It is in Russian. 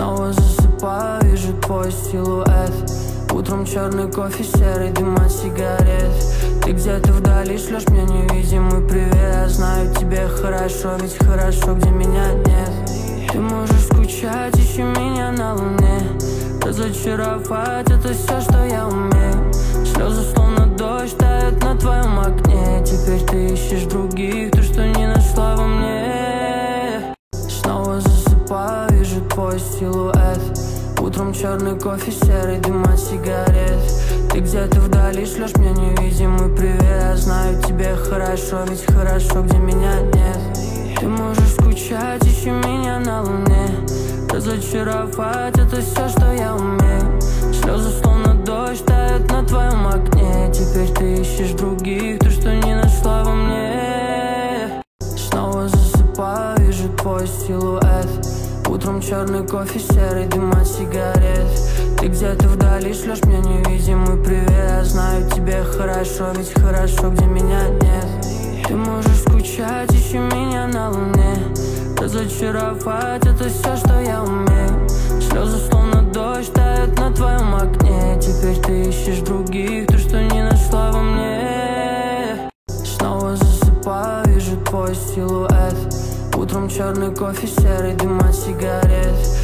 Снова засыпаю, вижу твой силуэт. Утром черный кофе, серый дым от сигарет. Ты где-то вдали шлешь мне невидимый привет. Знаю, тебе хорошо, ведь хорошо, где меня нет. Ты можешь скучать, ищи меня на луне. Разочаровать — это все, что я умею. Слезы словно дождь тают на твоем окне. Теперь ты ищешь других, то, что не нашла во мне. Снова засыпаю, вижу твой силуэт. Утром черный кофе, серый дым от сигарет. Ты где-то вдали шлешь мне невидимый привет. Знаю, тебе хорошо, ведь хорошо, где меня нет. Ты можешь скучать, ищи меня на луне. Разочаровать — это все, что я умею. Слезы словно дождь тают на твоем окне. Теперь ты ищешь других, то, что не нашла во мне. Снова засыпаю, вижу твой силуэт. Утром черный кофе, серый дым от сигарет. Ты где-то вдали шлешь мне невидимый привет. Знаю, тебе хорошо, ведь хорошо, где меня нет. Ты можешь скучать, ищи меня на луне. Разочаровать — это все, что я умею. Слезы словно дождь тают на твоем окне. Теперь ты ищешь других, то, что не нашла во мне. Снова засыпаю, вижу твой силуэт. Утром черный кофе, серый дым от сигарет.